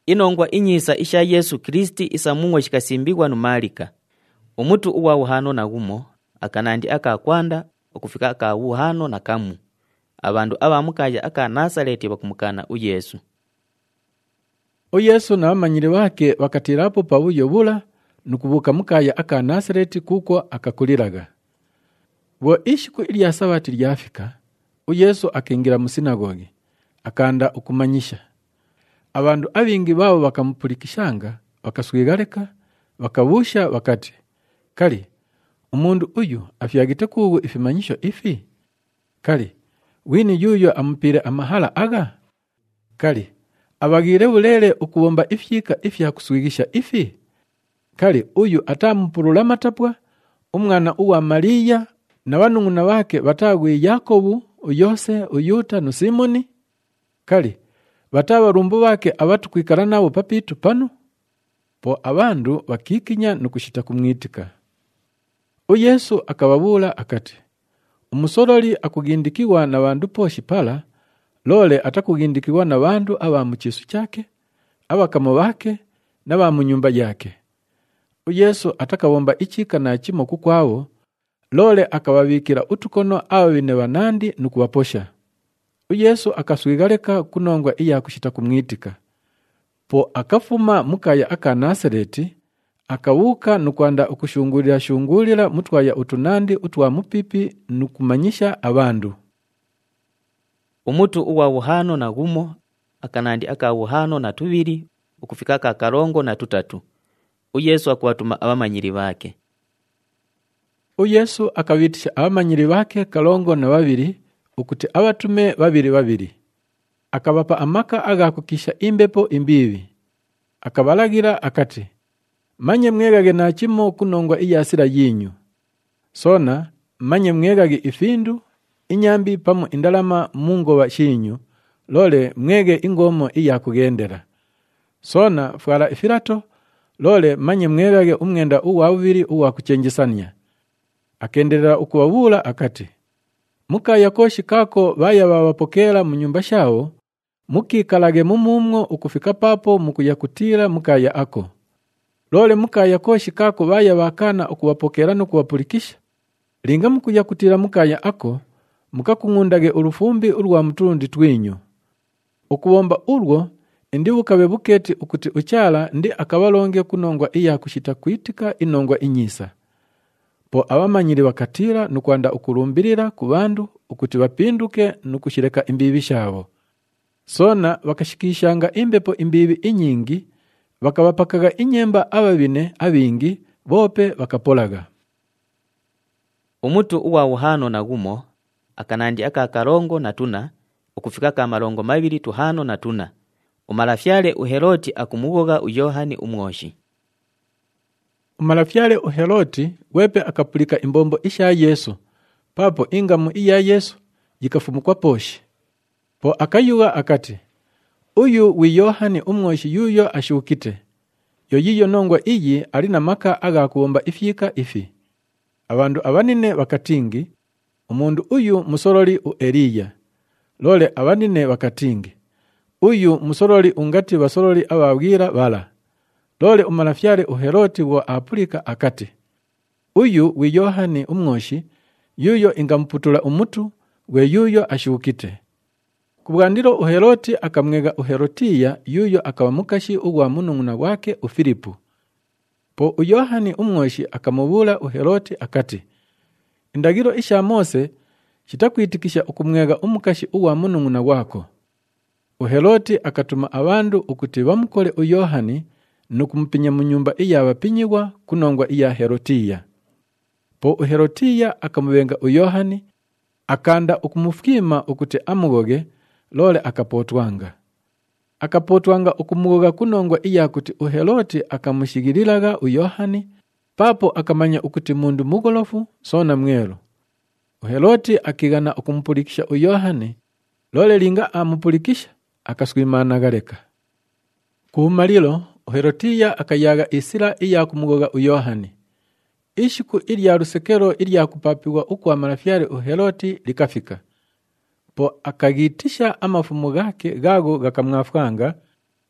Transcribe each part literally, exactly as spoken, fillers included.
Inongwa inyisa isha Yesu Kristi isamungo shikasimbigwa numalika. Umutu uwa uhano na gumo, akanandi akakwanda, okufika aka uhano na kamu. Abandu abamukaya aka Nazareti bakumukana u Yesu. U Yesu na amanyiri wake wakatirapo pabuyo bula, nukubuka mukaya aka Nazareti kuko akakuliraga. Wo ishiku ili ya sabati lyafika, u Yesu akingira mu sinagogi, akanda ukumanyisha. Abandu abingi babo bakamupulikishanga, bakaswigaleka, bakabusha wakati, kali, umundu uyu afyagite kugu ifimanyisho ifi? Kali, wini yuyo amupire amahala aga? Kali, abagire bulele ukubomba ifyika ifya kuswigisha ifi? Kali, uyu atamupurula matapwa, umwana uwa Maria, na wanunguna wake batagwe Yakobu, Uyose, Uyuta, no Simoni? Kali, batabarumbu bake abatu kwikara nabo papitu pano? Po abandu bakikinya nukushita kumwitika. U Yesu akababula akati, umusoroli akugindikiwa na bandu poshi pala, lole atakugindikiwa na bandu aba mu kisu cyake, abakamo bake, n'aba mu nyumba yake. U Yesu atakabomba ichika na chimo kukwabo, lole akababikira utukono ababine banandi nukubaposha. U Yesu akaswigaleka kunongwa iya kushita kumwitika. Po akafuma mukaya aka Nazareti, akawuka nukwanda ukushungulira shungulira mutwaya utunandi utwa mupipi nukumanyisha abandu. Umutu uwa uhano na gumo, akanandi aka uhano na tubiri, ukufika aka karongo na tutatu. U Yesu akuwatuma abamanyiri bake. U Yesu akabitisha abamanyiri bake kalongo na babiri, ukuti abatume babiri babiri. Akabapa amaka agakukisha imbepo imbibi. Akabalagira akati, manye mwegage na chimo kunongwa iyasira yinyu. Sona, manye mwegage ifindu, inyambi pamu indalama mungo wa shinyu, lole mwege ingomo iya kugendera. Sona, fuara ifirato, lole manye mwegage umwenda uwa uviri uwa kuchenjisania. Akenderera ukuwabula akati, muka yakoshi kako baya babapokera mu nyumba shao, mukikalage mumumwo ukufika papo mukuyakutira mukaya ako. Lole muka yakoshi kako baya bakana ukuwapokera no kuwapulikisha. Linga mukuyakutira mukaya ako, mukakungundage urufumbi urwa mutundi twinyu. Ukuwomba urwo, ndi bukabe buketi ukuti uchala ndi akabalonge kunongwa iya kushita kwitika inongwa inyisa. Po abamanyiri bakatira nukwanda ukurumbirira ku bandu ukuti bapinduke nukushireka imbibi shabo. Sona bakashikishanga imbepo imbibi inyingi, bakabapakaga inyemba ababine abingi, bope bakapolaga. Umutu uwa uhano na gumo, akanandi aka karongo na tuna, ukufika ka marongo mabiri tuhano na tuna. Umalafyale uheroti akumugoga uyohani umwoshi. Umalafyale uheroti wepe akapulika imbombo isha Yesu, papo ingamu iya Yesu yikafumukwa poshi. Po akayuga akati, uyu wi Yohani umwoshi yuyo ashukite. Yoyiyo nongwa iyi alina maka aga kuomba ifyika ifi. Abandu abanine bakatingi, umundu uyu musoroli u Eliya. Lole abanine bakatingi, uyu musoroli ungati basoroli ababwira bala. Lole umalafyale uheroti wa apulika akati, uyu wi Yohani umwoshi yuyo ingamputula umutu we yuyo ashukite. Kubwandiro uheroti akamwega uherotiya yuyo akawamukashi uwa mununguna wake uFilipu. Po uyohani umwoshi akamubula uheroti akati, indagiro isha Mose shitakwitikisha ukumwega umukashi uwa mununguna wako. Uheroti akatuma abandu ukuti bamukole uyohani nukumupinya mu nyumba iya bapinyiwa kunongwa iya Herotiya. Po uherotiya akamubenga uyohani, akanda ukumufkima ukuti amugoge, lole akapotwanga. Akapotwanga ukumugoga kunongwa iya kuti uheroti akamushigirilaga uyohani, papo akamanya ukuti mundu mugolofu sona mwelo. Uheroti akigana ukumpulikisha uyohani, lole linga amupulikisha akaswimana gareka. Kuhumalilo, Uherotiya akayaga isira iya kumugoga uyohani. Ishiku ili ya rusekero ili ya kupapiwa uku amarafyari uheroti likafika. Po akagitisha amafumu gake gago gakamwafwanga,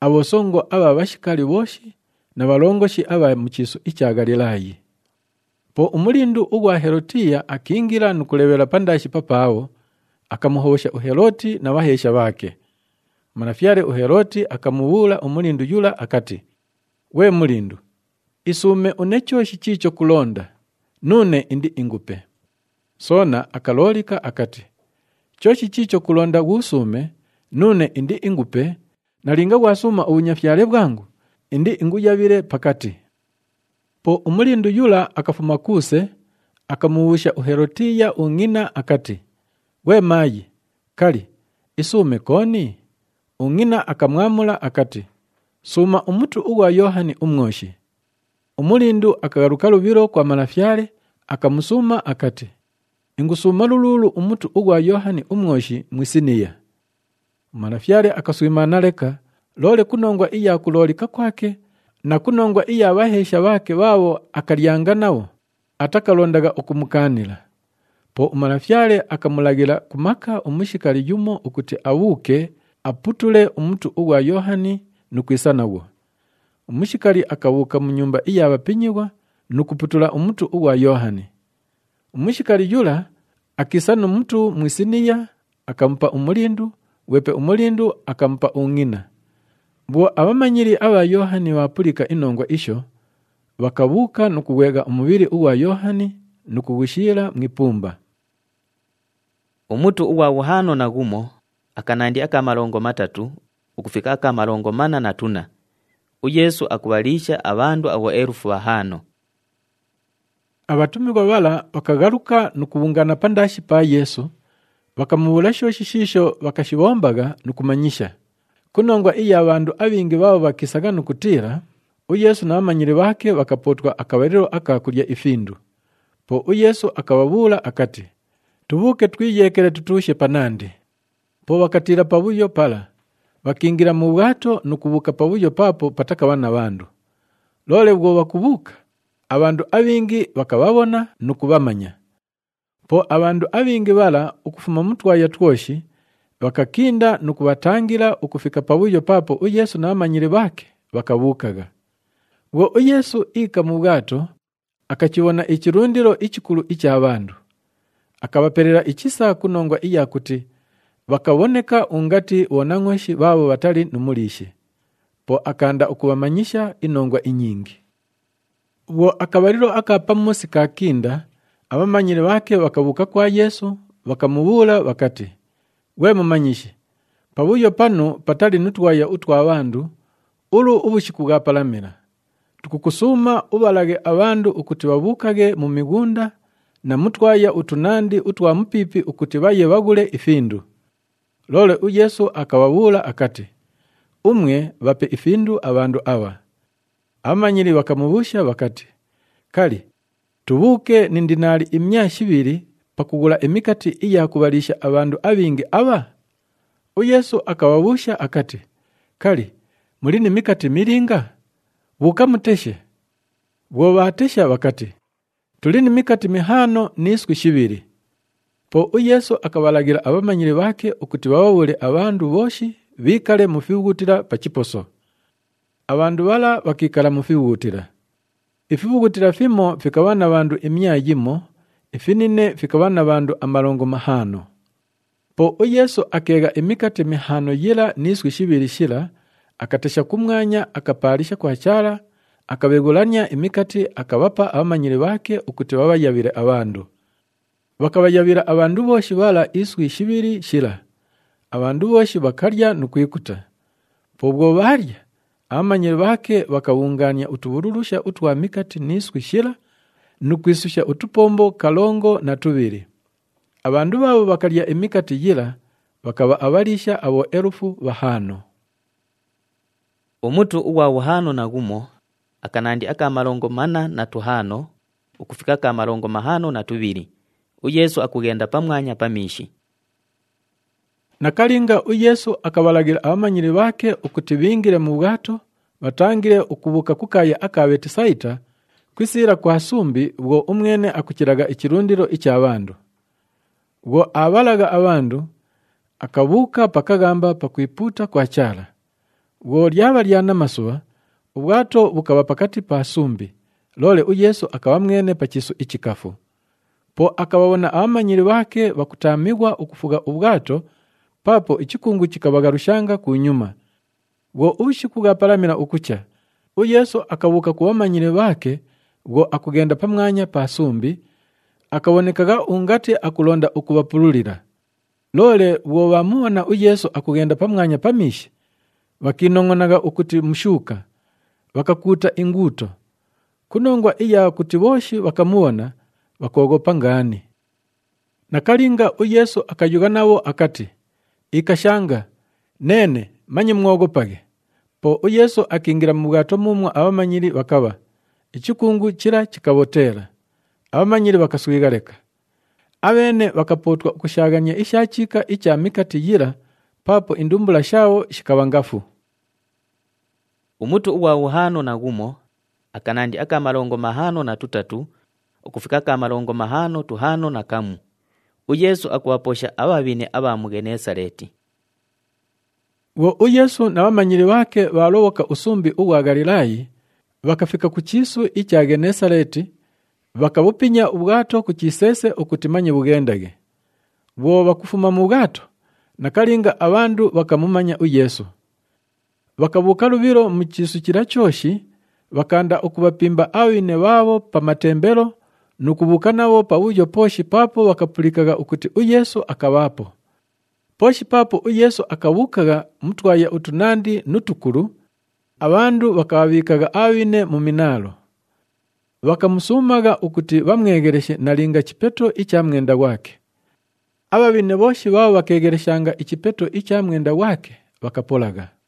abosongo aba bashikali boshi na balongoshi aba mukisu ikya Galilayi. Po umulindu ugwa Herodia akingira nukulebera pandashi papawo, akamuhosha uheroti na wahesha bake. Manafyare uheroti akamubula umulindu yula akati, we mulindu, isume unechoshi chicho kulonda, nune indi ingupe. Sona akalolika akati, choshi chicho kulonda gusume, nune indi ingupe, nalinga wasuma ubunyafyare bwangu, indi inguyabire pakati. Po umulindu yula akafuma kuse, akamuwusha uherotia ungina akati, we mayi, kali, isume koni? Ungina akamwamula akati, suma umutu uwa Yohani umwoshi. Umulindu akagaruka lubiro kwa manafyale, akamusuma akati, ingusuma lululu umutu uwa Yohani umwoshi mwisiniya. Manafyale akasuimana leka, lole kunongwa iya kulolika kwake, na kunongwa iya bahesha bake babo akalyanga nawo, atakalondaga okumukanila. Po umanafyale akamulagira kumaka umushikali yumo ukuti awuke, aputule umutu uwa Yohani nukwisa nawo. Umushikali akawuka mu nyumba iya abapinyibwa nukuputula umutu uwa Yohani. Umushikali yula akisana umutu mwisiniya akampa umulindu, wepe umulindu akampa ungina. Bwo abamanyiri aba Yohani wapulika inongwa isho, wakabuka nukuwega umubiri uwa Yohani nukugushira mwipumba. Umutu uwa wuhano na gumo, akanandi aka malongo matatu, ukufika aka malongo mana na tuna. Uyesu akubalisha abandu awo erufu bahano. Abatumirwa bala bakagaruka nukubungana pandashi pa Yesu, bakamubula shoshi shisho bakashibombaga nukumanyisha. Kunongwa iya abandu abingi babo bakisaga nukutira, Uyesu na amanyiri bake bakapotwa akabariro akakulya ifindu. Po Uyesu akababula akati, tubuke twiyekere tutushe panandi. Po bakatira pabuyo pala, bakingira mu bwato nukubuka pabuyo papo pataka bana bandu. Lole bwo bakubuka, abandu abingi bakababona nukubamanya. Po abandu abingi bala ukufuma mutwaya twoshi, bakakinda nukubatangira ukufika pabuyo papo Uyesu na amanyiri bake bakabukaga. Bwo Uyesu ika mu bwato, akakibona ikirundiro ikikuru icy'abandu. Akabaperera ikisa kunongwa iya kuti, bakaboneka ungati wonangoshi babo batali numulishe. Po akanda ukubamanyisha inongwa inyingi. Bwo akabariro akapamusi kakinda, abamanyiri bake bakabuka kwa Yesu, bakamubula bakati, we mumanyishi, pabuyo pano patali nutwaya utwa abandu, ulu ubushiku bwapalamira. Tukukusuma ubalage abandu ukuti babukage mu migunda, na mutwaya utunandi utwa mpipi ukuti baye bagule ifindu. Lole Uyesu akababula akati, umwe bape ifindu abandu awa. Amanyiri bakamubusha bakati, kali, tubuke nindinali imyashi ibiri pakugula emikati iya kubalisha abandu abingi aba? Uyesu akababusha akati, kali, mulini mikati miringa? Buka muteshe. Bwo batesha bakati, tulini mikati mihano nisku shibiri. Po Uyesu akabalagira abamanyiri bake ukuti bababule abandu boshi bikale mufibugutira pachiposo. Abandu bala bakikala mufibugutira. Ifibugutira fimo fikabana abandu imya yimo, ifinine fikabana abandu amalongo mahano. Po Uyesu akega emikati mihano yila nisku shibiri shila, akatesha kumwanya akapalisha kwa chara, akabegulanya emikati akabapa abamanyiri bake ukuti babayabire abandu. Bakabayabira abandu boshi bala iswi shibiri shila. Abandu boshi bakarya nukwikuta. Pobwo barya, abamanyiri bake bakabunganya utubururusha utwa mikati niswi shila, nukwisusha utupombo kalongo na tubiri. Abandu babo bakarya emikati yila, bakaba abalisha abo erufu bahano. Umutu uwa wuhano na gumo, akanandi aka malongo mana na tuhano, ukufika ka malongo mahano na tubiri. Uyesu akugenda pamwanya pamishi. Nakalinga Uyesu akabalagira abamanyiri bake ukuti bingire mu bwato, batangire ukubuka kukaya akabeti saita, kwisira kwa sumbi bwo umwene akukiraga ikirundiro icy'abandu. Bwo abalaga abandu, akabuka pakagamba pakwiputa kwa cyala. Bwo lyaba lyanamasuba, ubwato bukaba pakati pa sumbi, lole u Yesu akaba mwene pachisu ichikafu. Po akababona abamanyiri bake bakutamigwa ukufuga ubwato, papo ichikungu chikabagarushanga kunyuma. Bwo ubushiku bwaparamira ukucha, u Yesu akabuka ku bamanyiri bake, bwo akugenda pamwanya pa sumbi, akabonekaga ungati akulonda ukubapululira. Lole bwo bamubona u Yesu akugenda pamwanya pamishi, bakinongonaga ukuti mushuka, bakakuta inguto. Kunongwa iya kuti boshi bakamuona, bakogopa ngani. Nakalinga u Yesu akayuga nabo akati, ikashanga, nene, manyi mwogopage. Po u Yesu akingira mu bwato mumwa abamanyiri bakaba, ichikungu chira chikabotera. Abamanyiri bakaswigareka. Abene bakapotwa kushaganya ishachika icha mikati yira, papo indumbula shao shikabangafu. Umutu uwa uhano na gumo, akanandi aka malongo mahano na tutatu, ukufika ka malongo mahano tuhano na kamu. U Yesu akuwaposha ababine aba mu Genesareti. Wo u Yesu na bamanyiri bake balowoka usumbi uwa Galilayi, bakafika ku chisu icha Genesareti, bakabupinya ubwato ku kisese ukutimanye bugendage. Bwo bakufuma mu bwato, nakalinga abandu bakamumanya u Yesu. Bakabuka lubiro mu chisu kirachoshi, bakanda ukubapimba awine babo pa matembero, nukubuka nabo pa ujo poshi papo bakapulikaga ukuti u Yesu akabapo. Poshi papo u Yesu akabukaga mutwaye utunandi nutukuru, abandu bakabikaga awine mu minalo. Bakamusumaga ukuti bamwegereshe nalinga chipeto icha mwenda wake. Ababine boshi babo bakegereshanga ichipeto icha mwenda wake bakapolaga.